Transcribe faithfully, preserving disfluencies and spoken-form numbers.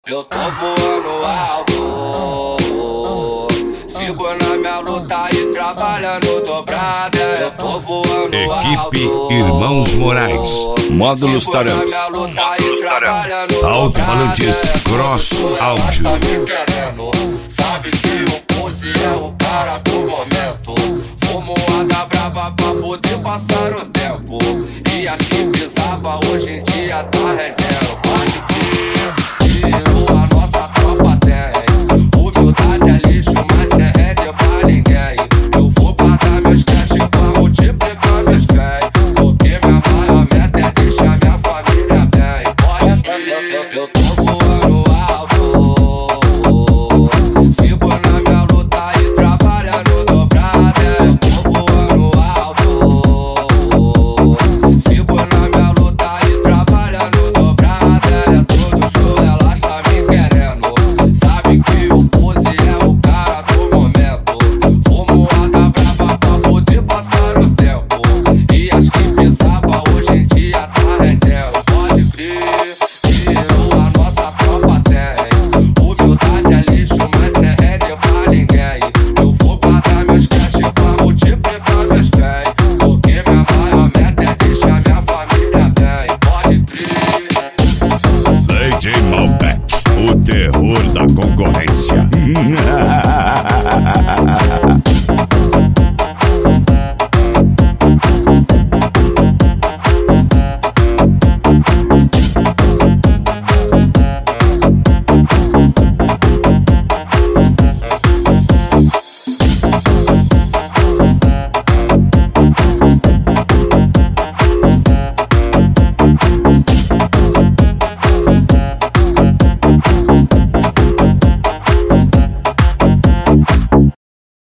Eu tô voando alto, sigo na minha luta e trabalhando dobrada. Eu tô voando alto. Equipe Irmãos Moraes, Módulos Tarantes, Alto-falantes Grosso Áudio. Tá me querendo, sabe que o Pose é o cara do momento. Fumo da brava pra poder passar o tempo. E as que pisava hoje em dia tá rendendo. Pode crer, que a nossa tropa tem. Humildade é lixo, mas é rede pra ninguém. Eu vou guardar meus cash pra multiplicar meus bens. Porque minha maior meta é deixar minha família bem. Pode crer, eu tô voando alto, sigo na minha luta e trabalhando dobrada. Eu tô voando alto, sigo na minha luta e trabalhando dobrada. É todo show, elas tá me querendo, sabe que o Pose é o cara do momento. Fumo da brava pra poder passar o tempo. E as que pensava hoje em dia tá rendendo. Pode crer, que a nossa tropa tem. Humildade é lixo, mas é rede pra ninguém. Eu vou guardar meus cash pra multiplicar meus bens. Porque minha maior meta é deixar minha família bem. Pode crer. D J Malbec, o terror da concorrência.